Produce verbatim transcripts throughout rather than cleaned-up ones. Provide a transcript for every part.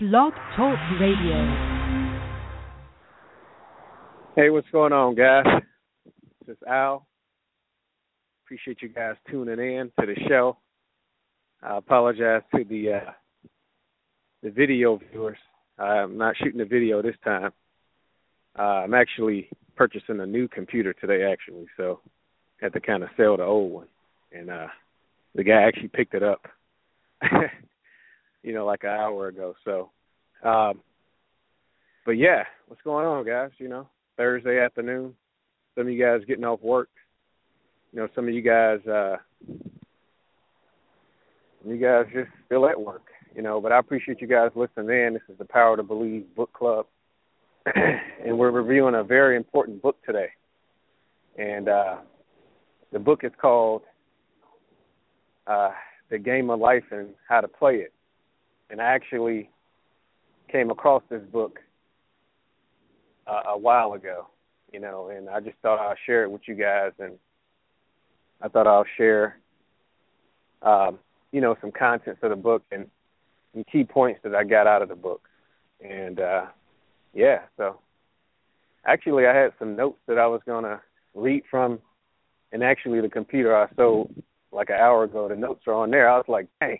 Blog Talk Radio. Hey, what's going on, guys? This is Al. Appreciate you guys tuning in to the show. I apologize to the uh, the video viewers. I'm not shooting the video this time. Uh, I'm actually purchasing a new computer today, actually, so I had to kind of sell the old one. And uh, the guy actually picked it up, you know, like an hour ago. So, um, but yeah, what's going on, guys? You know, Thursday afternoon. Some of you guys getting off work. You know, some of you guys, uh, you guys just still at work. You know, but I appreciate you guys listening in. This is the Power to Believe Book Club, and we're reviewing a very important book today. And uh, the book is called uh, The Game of Life and How to Play It. And I actually came across this book uh, a while ago, you know, and I just thought I'd share it with you guys. And I thought I'll share, um, you know, some contents of the book and some key points that I got out of the book. And, uh, yeah, so actually I had some notes that I was going to read from, and actually the computer I sold like an hour ago, the notes are on there. I was like, dang.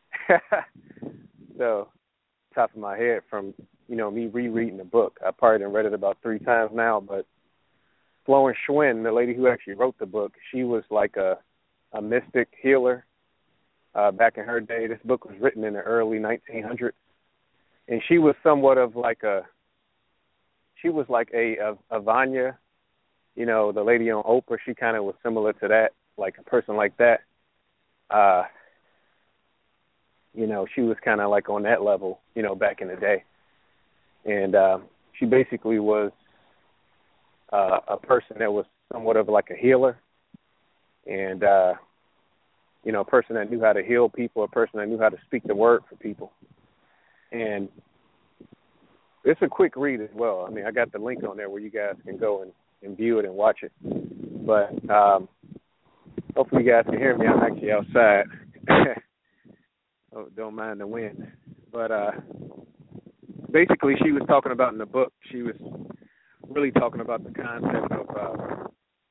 So, top of my head from, you know, me rereading the book. I probably done read it about three times now, but Florence Schwinn, the lady who actually wrote the book, she was like a, a mystic healer uh, back in her day. This book was written in the early nineteen hundreds, and she was somewhat of like a, she was like a, a, a Vanya, you know, the lady on Oprah. She kind of was similar to that, like a person like that. Uh, you know, she was kind of like on that level, you know, back in the day. And uh, she basically was uh, a person that was somewhat of like a healer, and, uh, you know, a person that knew how to heal people, a person that knew how to speak the word for people. And it's a quick read as well. I mean, I got the link on there where you guys can go and, and view it and watch it. But um, hopefully you guys can hear me. I'm actually outside. Oh, don't mind the wind. But uh, basically she was talking about in the book, she was really talking about the concept of, uh,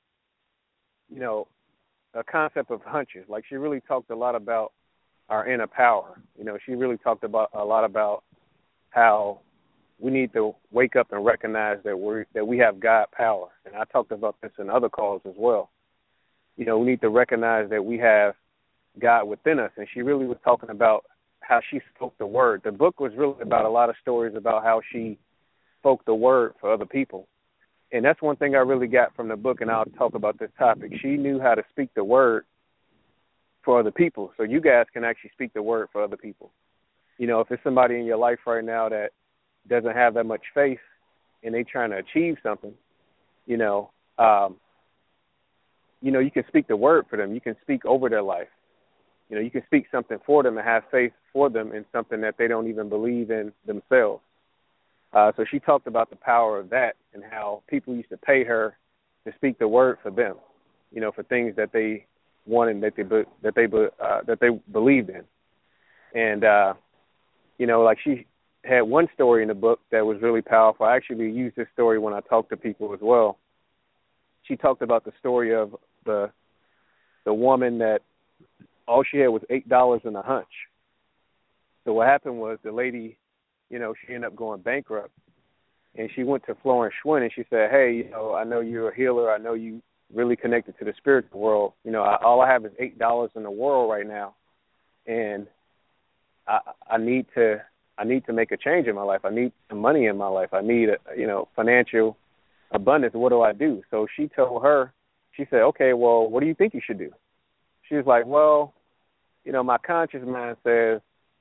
you know, a concept of hunches. Like she really talked a lot about our inner power. You know, she really talked about a lot about how we need to wake up and recognize that we that we have God power. And I talked about this in other calls as well. You know, we need to recognize that we have God within us. And she really was talking about how she spoke the word. The book was really about a lot of stories about how she spoke the word for other people. And that's one thing I really got from the book, and I'll talk about this topic. She knew how to speak the word for other people. So you guys can actually speak the word for other people. You know, if there's somebody in your life right now that doesn't have that much faith and they trying to achieve something, you know, um, you know, you can speak the word for them. You can speak over their life. You know, you can speak something for them and have faith for them in something that they don't even believe in themselves. Uh, so she talked about the power of that and how people used to pay her to speak the word for them, you know, for things that they wanted, that they that they uh, that they believed in. And uh, you know, like she had one story in the book that was really powerful. I actually use this story when I talk to people as well. She talked about the story of the the woman that all she had was eight dollars in a hunch. So what happened was the lady, you know, she ended up going bankrupt, and she went to Florence Schwinn and she said, hey, you know, I know you're a healer. I know you really connected to the spiritual world. You know, I, all I have is eight dollars in the world right now, and I, I need to I need to make a change in my life. I need some money in my life. I need, a, you know, financial abundance. What do I do? So she told her, she said, okay, well, what do you think you should do? She was like, well, you know, my conscious mind says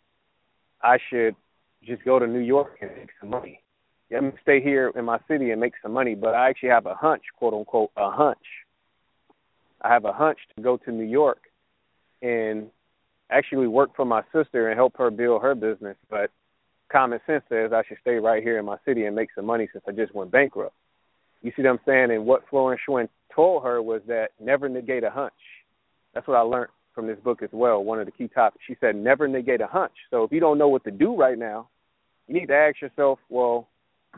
I should just go to New York and make some money. Yeah, I'm going to stay here in my city and make some money, but I actually have a hunch, quote unquote, a hunch. I have a hunch to go to New York and actually work for my sister and help her build her business, but common sense says I should stay right here in my city and make some money since I just went bankrupt. You see what I'm saying? And what Florence Schwinn told her was that never negate a hunch. That's what I learned from this book as well, one of the key topics. She said never negate a hunch. So if you don't know what to do right now, you need to ask yourself, well,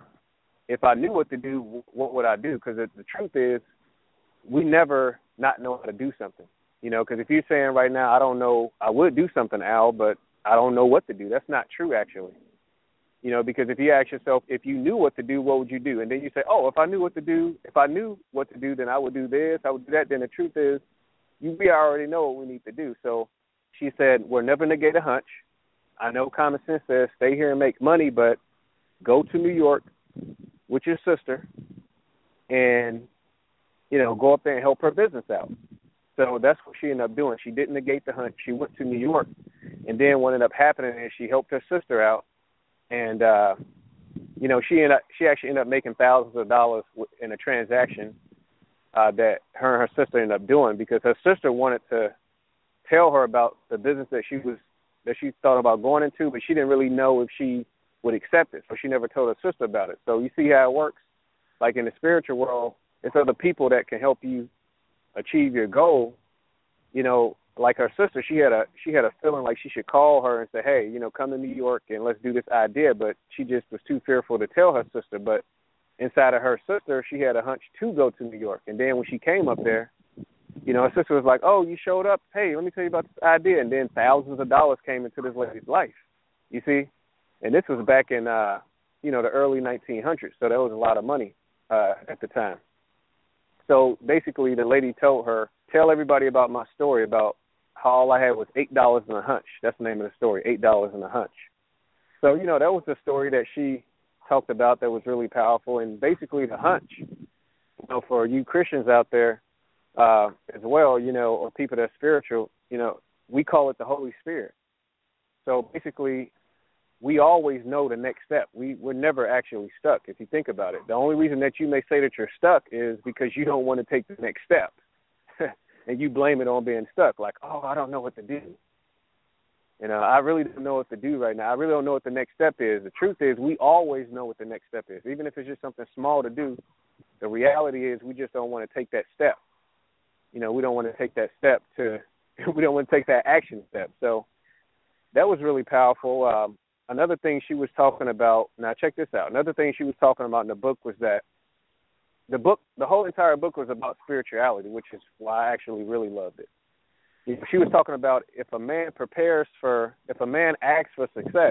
if I knew what to do, what would I do? Because the, the truth is, we never not know how to do something. You know, because if you're saying right now, I don't know, I would do something, Al, but I don't know what to do. That's not true, actually. You know, because if you ask yourself, if you knew what to do, what would you do? And then you say, oh, if I knew what to do, if I knew what to do, then I would do this, I would do that. Then the truth is, you, we already know what we need to do. So she said, we'll never negate a hunch. I know common sense says stay here and make money, but go to New York with your sister and, you know, go up there and help her business out. So that's what she ended up doing. She didn't negate the hunch. She went to New York, and then what ended up happening is she helped her sister out, and, uh, you know, she ended up, she actually ended up making thousands of dollars in a transaction uh, that her and her sister ended up doing because her sister wanted to tell her about the business that she was that she thought about going into, but she didn't really know if she would accept it, so she never told her sister about it. So you see how it works? Like in the spiritual world, it's other people that can help you achieve your goal. You know, like her sister, she had a she had a feeling like she should call her and say, hey, you know, come to New York and let's do this idea, but she just was too fearful to tell her sister. But inside of her sister, she had a hunch to go to New York. And then when she came up there, you know, her sister was like, oh, you showed up. Hey, let me tell you about this idea. And then thousands of dollars came into this lady's life, you see. And this was back in, uh, you know, the early nineteen hundreds. So that was a lot of money uh, at the time. So basically the lady told her, tell everybody about my story about how all I had was eight dollars and a hunch. That's the name of the story, eight dollars and a hunch. So, you know, that was the story that she talked about that was really powerful. And basically the hunch, you know, for you Christians out there, Uh, as well, you know, or people that are spiritual, you know, we call it the Holy Spirit. So basically, we always know the next step. We, we're never actually stuck, if you think about it. The only reason that you may say that you're stuck is because you don't want to take the next step. And you blame it on being stuck, like, oh, I don't know what to do. You know, I really don't know what to do right now. I really don't know what the next step is. The truth is we always know what the next step is. Even if it's just something small to do, the reality is we just don't want to take that step. You know, we don't want to take that step to, we don't want to take that action step. So that was really powerful. Um, another thing she was talking about, now check this out. Another thing she was talking about in the book was that the book, the whole entire book was about spirituality, which is why I actually really loved it. You know, she was talking about if a man prepares for, if a man asks for success,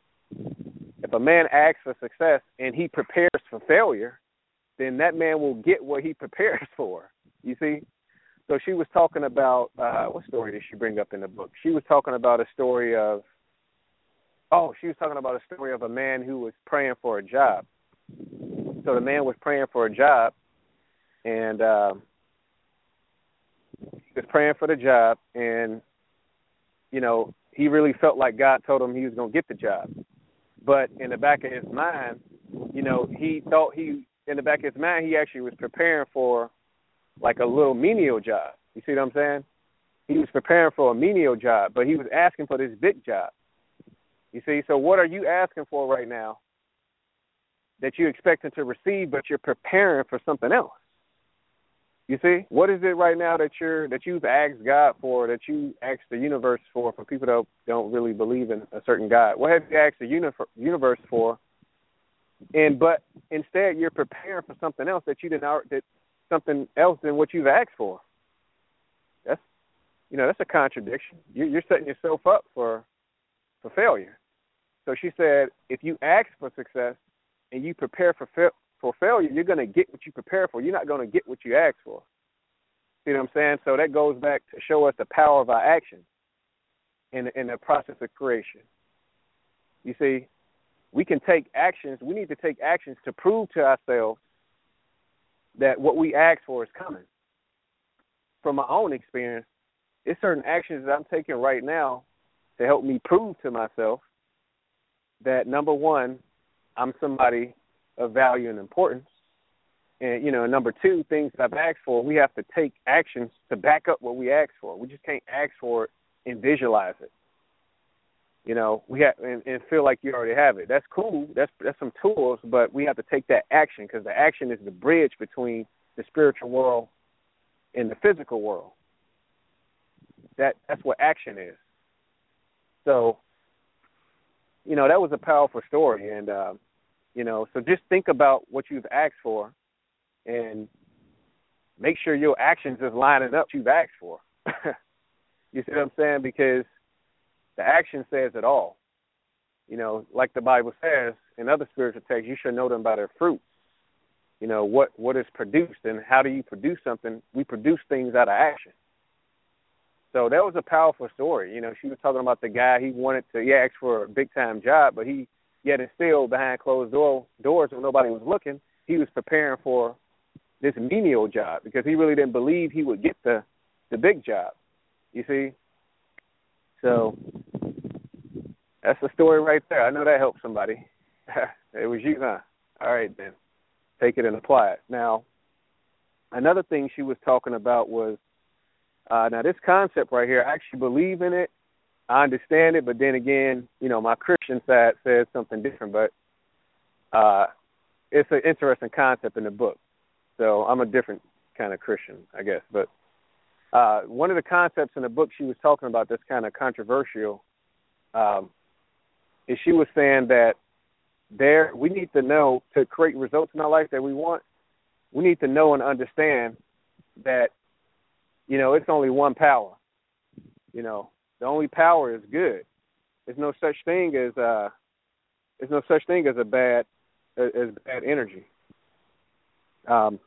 if a man asks for success and he prepares for failure, then that man will get what he prepares for. You see? So she was talking about, uh, what story did she bring up in the book? She was talking about a story of, oh, she was talking about a story of a man who was praying for a job. So the man was praying for a job, and um, he was praying for the job, and, you know, he really felt like God told him he was going to get the job. But in the back of his mind, you know, he thought he, in the back of his mind, he actually was preparing for like a little menial job. You see what I'm saying? He was preparing for a menial job, but he was asking for this big job. You see, so what are you asking for right now that you're expecting to receive, but you're preparing for something else? You see, what is it right now that you're that you've asked God for, that you asked the universe for, for people that don't really believe in a certain God? What have you asked the uni- universe for? And but instead, you're preparing for something else that you didn't that something else than what you've asked for. That's, you know, that's a contradiction. You're, you're setting yourself up for for failure. So she said, if you ask for success and you prepare for fa- for failure, you're going to get what you prepare for. You're not going to get what you ask for. See what I'm saying? So that goes back to show us the power of our action in, in the process of creation. You see, we can take actions. We need to take actions to prove to ourselves that what we ask for is coming. From my own experience, it's certain actions that I'm taking right now to help me prove to myself that, number one, I'm somebody of value and importance. And, you know, number two, things that I've asked for, we have to take actions to back up what we ask for. We just can't ask for it and visualize it. You know, we have and, and feel like you already have it. That's cool. That's that's some tools, but we have to take that action, because the action is the bridge between the spiritual world and the physical world. That that's what action is. So you know, that was a powerful story. And, uh, you know, so just think about what you've asked for and make sure your actions is lining up what you've asked for. You see what I'm saying? Because the action says it all. You know, like the Bible says in other spiritual texts, you should know them by their fruits. You know, what, what is produced and how do you produce something? We produce things out of action. So that was a powerful story. You know, she was talking about the guy, he wanted to, he asked for a big-time job, but he, yet and still behind closed door, doors when nobody was looking, he was preparing for this menial job because he really didn't believe he would get the, the big job. You see? So that's the story right there. I know that helped somebody. It was you, huh? All right, then. Take it and apply it. Now, another thing she was talking about was, uh, now this concept right here, I actually believe in it. I understand it, but then again, you know, my Christian side says something different, but uh, it's an interesting concept in the book. So I'm a different kind of Christian, I guess. But uh, one of the concepts in the book she was talking about that's kind of controversial um, is she was saying that there we need to know to create results in our life that we want, we need to know and understand that, you know, it's only one power. You know, the only power is good. There's no such thing as uh, there's no such thing as a bad as bad energy. Um,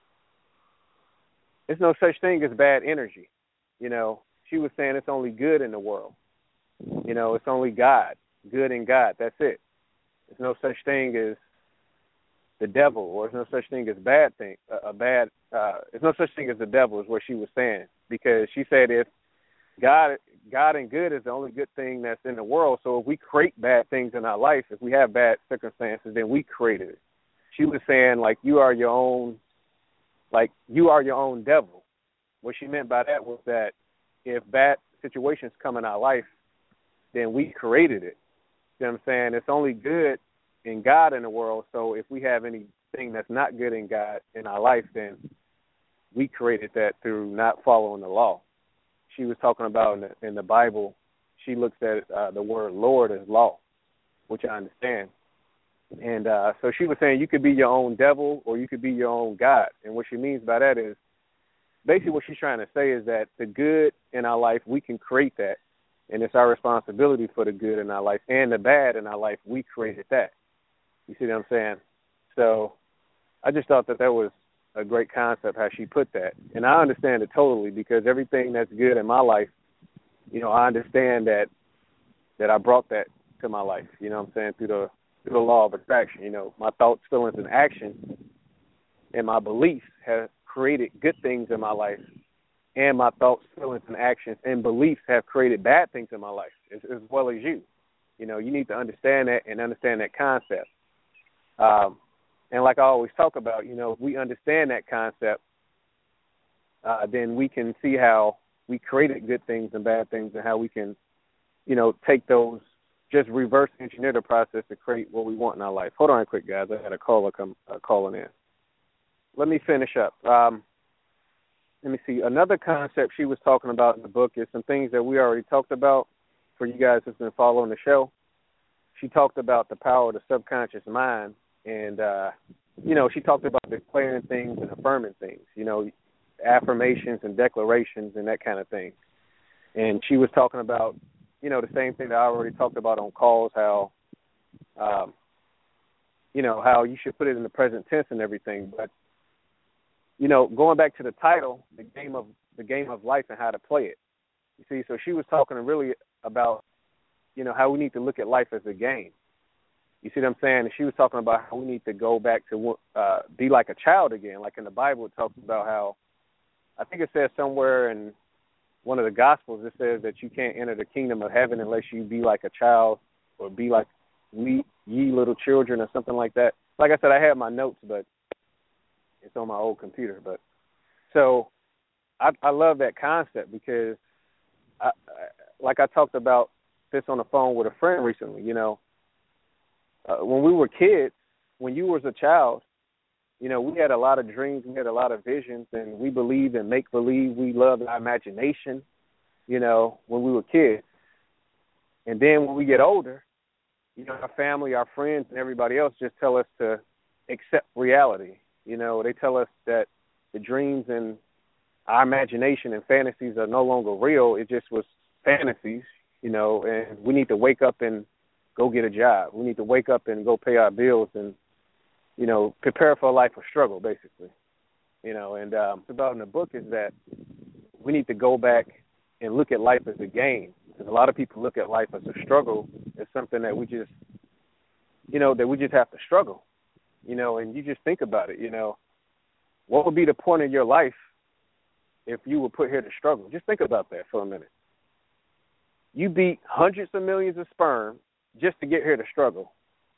there's no such thing as bad energy. You know, she was saying it's only good in the world. You know, it's only God, good in God. That's it. There's no such thing as the devil, or there's no such thing as bad thing. A, a bad. Uh, there's no such thing as the devil, is what she was saying, because she said if God, God and good is the only good thing that's in the world. So if we create bad things in our life, if we have bad circumstances, then we created it. She was saying like you are your own, like you are your own devil. What she meant by that was that if bad situations come in our life, then we created it. You know what I'm saying? It's only good in God in the world. So if we have anything that's not good in God in our life, then we created that through not following the law. She was talking about in the, in the Bible, she looks at uh, the word Lord as law, which I understand. And uh, so she was saying you could be your own devil or you could be your own God. And what she means by that is basically what she's trying to say is that the good in our life, we can create that. And it's our responsibility for the good in our life, and the bad in our life, we created that. You see what I'm saying? So I just thought that that was a great concept, how she put that. And I understand it totally, because everything that's good in my life, you know, I understand that that I brought that to my life, you know what I'm saying, through the through the law of attraction. You know, my thoughts, feelings, and actions and my beliefs have created good things in my life. And my thoughts, feelings, and actions and beliefs have created bad things in my life, as, as well as you. You know, you need to understand that and understand that concept. Um, and like I always talk about, you know, if we understand that concept, uh, then we can see how we created good things and bad things, and how we can, you know, take those, just reverse engineer the process to create what we want in our life. Hold on quick, guys. I had a caller come uh, calling in. Let me finish up. Um, Let me see. Another concept she was talking about in the book is some things that we already talked about for you guys who've been following the show. She talked about the power of the subconscious mind, and, uh, you know, she talked about declaring things and affirming things, you know, affirmations and declarations and that kind of thing. And she was talking about, you know, the same thing that I already talked about on calls, how, um, you know, how you should put it in the present tense and everything, but you know, going back to the title, the game of the game of life and how to play it. You see, so she was talking really about, you know, how we need to look at life as a game. You see what I'm saying? And she was talking about how we need to go back to uh, be like a child again. Like in the Bible, it talks about how, I think it says somewhere in one of the Gospels, it says that you can't enter the kingdom of heaven unless you be like a child, or be like we, ye little children, or something like that. Like I said, I have my notes, but it's on my old computer. But so I, I love that concept, because I, I, like I talked about this on the phone with a friend recently, you know, uh, when we were kids, when you was a child, you know, we had a lot of dreams, we had a lot of visions, and we believed in make-believe. We loved our imagination, you know, when we were kids. And then when we get older, you know, our family, our friends, and everybody else just tell us to accept reality. You know, they tell us that the dreams and our imagination and fantasies are no longer real. It just was fantasies, you know, and we need to wake up and go get a job. We need to wake up and go pay our bills and, you know, prepare for a life of struggle, basically. You know, and um, about in the book is that we need to go back and look at life as a game. Because a lot of people look at life as a struggle, as something that we just, you know, that we just have to struggle. You know, and you just think about it, you know, what would be the point of your life if you were put here to struggle? Just think about that for a minute. You beat hundreds of millions of sperm just to get here to struggle.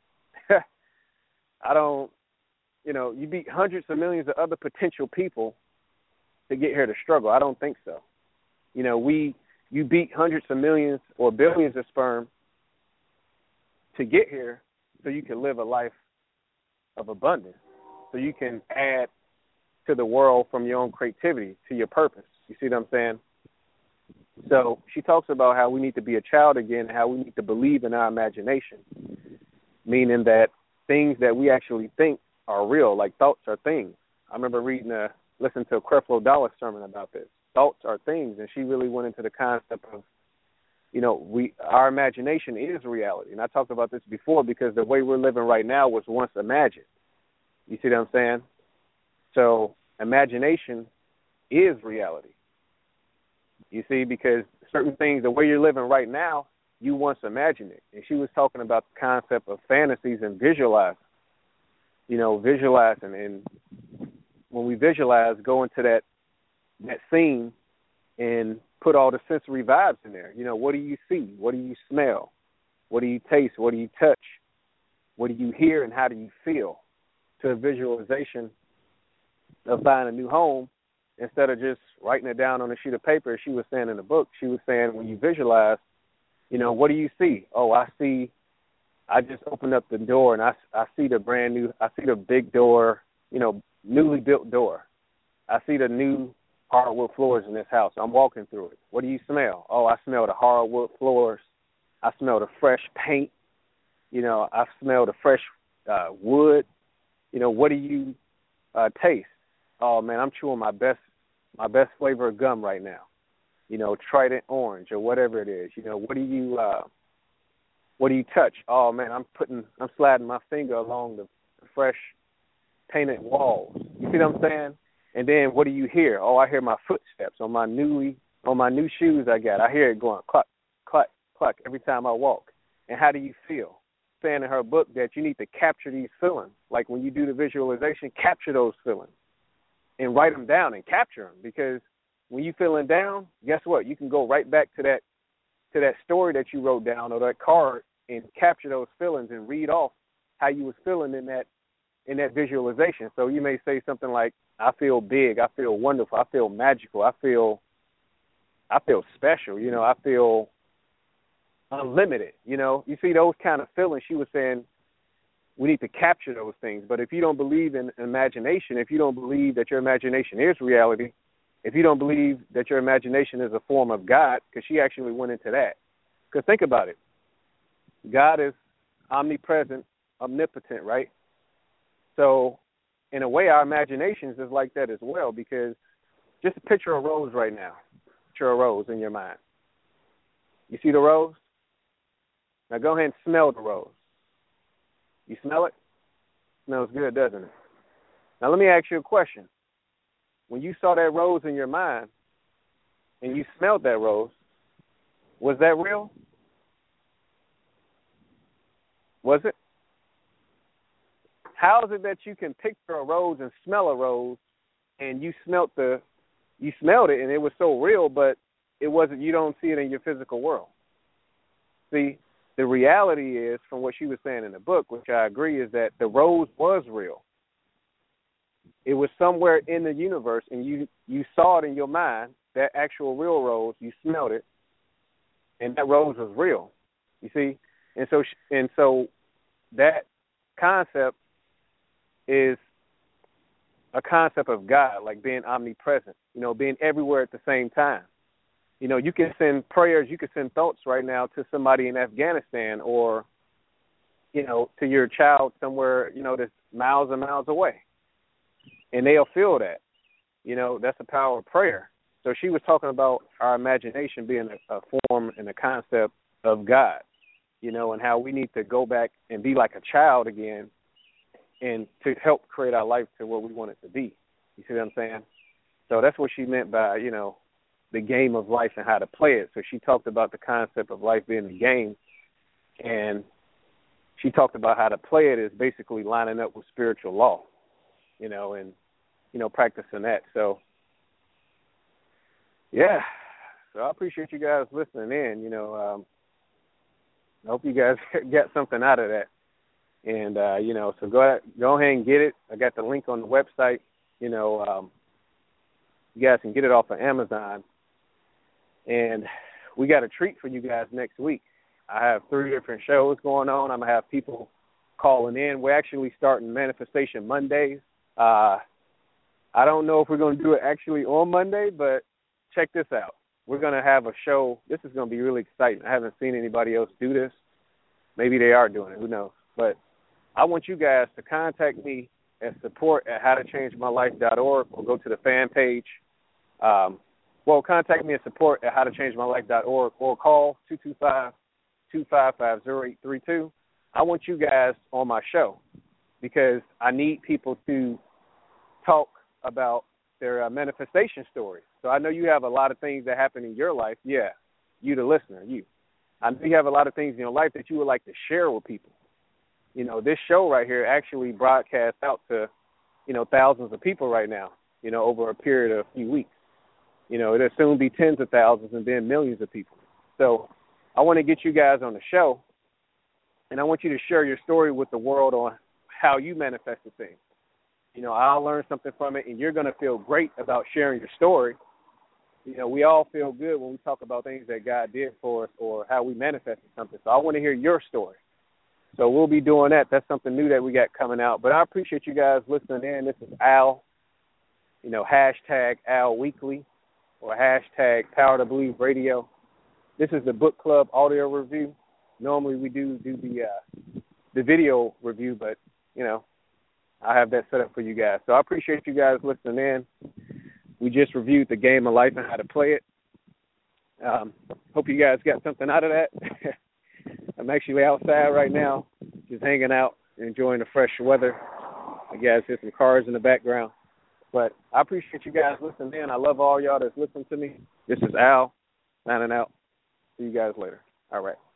I don't, you know, you beat hundreds of millions of other potential people to get here to struggle. I don't think so. You know, we, you beat hundreds of millions or billions of sperm to get here so you can live a life of abundance, so you can add to the world from your own creativity to your purpose. You see what I'm saying? So she talks about how we need to be a child again, how we need to believe in our imagination, meaning that things that we actually think are real, like thoughts are things. I remember reading a, listening to a Creflo Dollar sermon about this. Thoughts are things, and she really went into the concept of, you know, we our imagination is reality. And I talked about this before because the way we're living right now was once imagined. You see what I'm saying? So imagination is reality. You see, because certain things, the way you're living right now, you once imagined it. And she was talking about the concept of fantasies and visualizing. You know, visualizing. And when we visualize, go into that that scene and put all the sensory vibes in there. You know, what do you see? What do you smell? What do you taste? What do you touch? What do you hear and how do you feel? To a visualization of buying a new home, instead of just writing it down on a sheet of paper, as she was saying in the book, she was saying when you visualize, you know, what do you see? Oh, I see, I just opened up the door and I, I see the brand new, I see the big door, you know, newly built door. I see the new hardwood floors in this house. I'm walking through it. What do you smell? Oh, I smell the hardwood floors. I smell the fresh paint. You know, I smell the fresh uh, wood. You know, what do you uh, taste? Oh, man, I'm chewing my best my best flavor of gum right now. You know, Trident Orange or whatever it is. You know, what do you uh, what do you touch? Oh, man, I'm putting I'm sliding my finger along the fresh painted walls. You see what I'm saying? And then what do you hear? Oh, I hear my footsteps on my newly on my new shoes I got. I hear it going cluck, cluck, cluck every time I walk. And how do you feel? Saying in her book that you need to capture these feelings. Like when you do the visualization, capture those feelings and write them down and capture them. Because when you feeling down, guess what? You can go right back to that to that story that you wrote down or that card and capture those feelings and read off how you was feeling in that in that visualization. So you may say something like, I feel big, I feel wonderful, I feel magical, I feel I feel special, you know, I feel unlimited, you know. You see those kind of feelings. She was saying we need to capture those things. But if you don't believe in imagination, if you don't believe that your imagination is reality, if you don't believe that your imagination is a form of God, because she actually went into that. Because think about it. God is omnipresent, omnipotent, right? So in a way, our imaginations is like that as well, because just picture a rose right now. Picture a rose in your mind. You see the rose? Now go ahead and smell the rose. You smell it? Smells good, doesn't it? Now let me ask you a question. When you saw that rose in your mind and you smelled that rose, was that real? Was it? How is it that you can picture a rose and smell a rose and you smelt the you smelled it and it was so real, but it wasn't, you don't see it in your physical world? See, the reality is, from what she was saying in the book, which I agree, is that the rose was real. It was somewhere in the universe, and you, you saw it in your mind, that actual real rose, you smelled it, and that rose was real, you see? And so, and so that concept is a concept of God, like being omnipresent, you know, being everywhere at the same time. You know, you can send prayers, you can send thoughts right now to somebody in Afghanistan or you know, to your child somewhere, you know, that's miles and miles away. And they'll feel that. You know, that's the power of prayer. So she was talking about our imagination being a, a form and a concept of God, you know, and how we need to go back and be like a child again and to help create our life to what we want it to be. You see what I'm saying? So that's what she meant by, you know, the game of life and how to play it. So she talked about the concept of life being a game, and she talked about how to play it is basically lining up with spiritual law, you know, and, you know, practicing that. So, yeah, so I appreciate you guys listening in. You know, um, I hope you guys get something out of that. And, uh, you know, so go ahead, go ahead and get it. I got the link on the website. You know, um, you guys can get it off of Amazon. And we got a treat for you guys next week. I have three different shows going on. I'm going to have people calling in. We're actually starting Manifestation Mondays. Uh, I don't know if we're going to do it actually on Monday, but check this out. We're going to have a show. This is going to be really exciting. I haven't seen anybody else do this. Maybe they are doing it. Who knows? But I want you guys to contact me at support at how to change my life dot org or go to the fan page. Um, well, contact me at support at how to change my life dot org or call two two five, two five five, zero eight three two. I want you guys on my show because I need people to talk about their uh, manifestation stories. So I know you have a lot of things that happen in your life. Yeah, you the listener, you. I know you have a lot of things in your life that you would like to share with people. You know, this show right here actually broadcasts out to, you know, thousands of people right now, you know, over a period of a few weeks. You know, it'll soon be tens of thousands and then millions of people. So I want to get you guys on the show, and I want you to share your story with the world on how you manifested things. You know, I'll learn something from it, and you're going to feel great about sharing your story. You know, we all feel good when we talk about things that God did for us or how we manifested something. So I want to hear your story. So we'll be doing that. That's something new that we got coming out. But I appreciate you guys listening in. This is Al, you know, hashtag Al Weekly or hashtag Power to Believe Radio. This is the book club audio review. Normally we do do the uh, the video review, but, you know, I have that set up for you guys. So I appreciate you guys listening in. We just reviewed the game of life and how to play it. Um, hope you guys got something out of that. I'm actually outside right now, just hanging out, enjoying the fresh weather. I guess there's some cars in the background. But I appreciate you guys listening in. I love all y'all that's listening to me. This is Al, signing out. See you guys later. All right.